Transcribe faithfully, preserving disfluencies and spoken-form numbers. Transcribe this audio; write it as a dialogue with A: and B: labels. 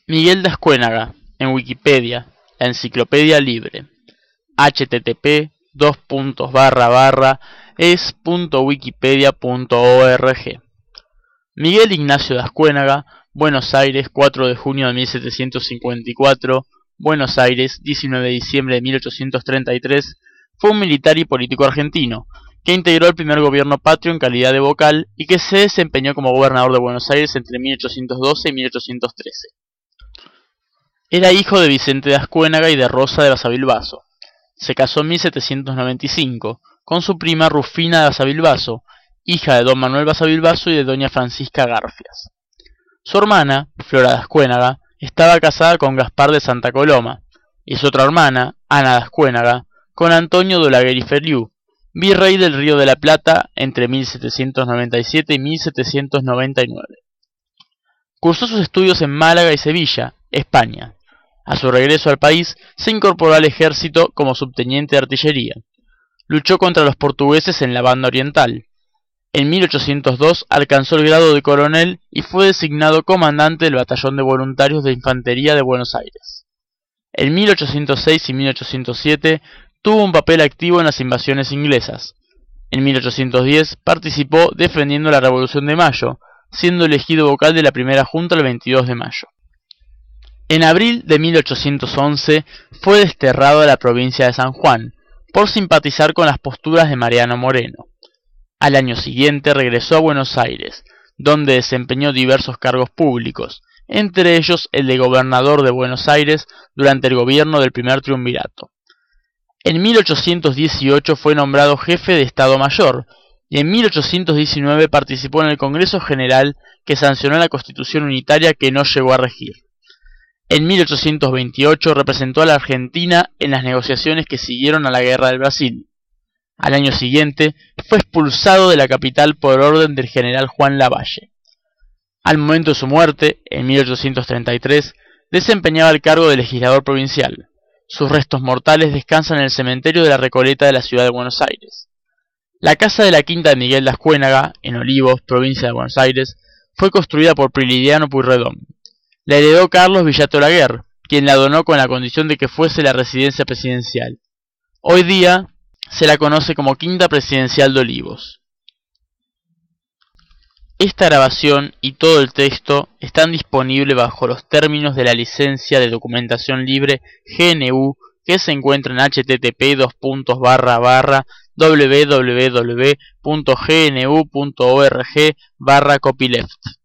A: Miguel de Ascuénaga, en Wikipedia, la enciclopedia libre. http dos puntos barra barra es punto wikipedia punto org. Miguel Ignacio de Ascuénaga, Buenos Aires, cuatro de junio de mil setecientos cincuenta y cuatro, Buenos Aires, diecinueve de diciembre de mil ochocientos treinta y tres, fue un militar y político argentino, que integró el primer gobierno patrio en calidad de vocal y que se desempeñó como gobernador de Buenos Aires entre mil ochocientos doce y mil ochocientos trece. Era hijo de Vicente de Ascuénaga y de Rosa de Basavilbaso. Se casó en mil setecientos noventa y cinco con su prima Rufina de Basavilbaso, hija de don Manuel Basavilbaso y de doña Francisca Garfias. Su hermana, Flora de Ascuénaga, estaba casada con Gaspar de Santa Coloma, y su otra hermana, Ana de Ascuénaga, con Antonio de Olaguer y Feliú, virrey del Río de la Plata entre mil setecientos noventa y siete y mil setecientos noventa y nueve. Cursó sus estudios en Málaga y Sevilla, España. A su regreso al país, se incorporó al ejército como subteniente de artillería. Luchó contra los portugueses en la Banda Oriental. En mil ochocientos dos alcanzó el grado de coronel y fue designado comandante del Batallón de Voluntarios de Infantería de Buenos Aires. En mil ochocientos seis y mil ochocientos siete tuvo un papel activo en las invasiones inglesas. En mil ochocientos diez participó defendiendo la Revolución de Mayo, siendo elegido vocal de la primera junta el veintidós de mayo. En abril de mil ochocientos once fue desterrado a la provincia de San Juan, por simpatizar con las posturas de Mariano Moreno. Al año siguiente regresó a Buenos Aires, donde desempeñó diversos cargos públicos, entre ellos el de gobernador de Buenos Aires durante el gobierno del primer triunvirato. En mil ochocientos dieciocho fue nombrado jefe de Estado Mayor, y en mil ochocientos diecinueve participó en el Congreso General que sancionó la Constitución Unitaria que no llegó a regir. En mil ochocientos veintiocho representó a la Argentina en las negociaciones que siguieron a la Guerra del Brasil. Al año siguiente fue expulsado de la capital por orden del general Juan Lavalle. Al momento de su muerte, en mil ochocientos treinta y tres, desempeñaba el cargo de legislador provincial. Sus restos mortales descansan en el cementerio de la Recoleta de la ciudad de Buenos Aires. La casa de la quinta de Miguel de Ascuénaga, en Olivos, provincia de Buenos Aires, fue construida por Prilidiano Pueyrredón. La heredó Carlos Villato Olaguer, quien la donó con la condición de que fuese la residencia presidencial. Hoy día se la conoce como Quinta Presidencial de Olivos. Esta grabación y todo el texto están disponibles bajo los términos de la licencia de documentación libre G N U que se encuentra en http dos puntos barra barra www punto g n u punto org barra copyleft.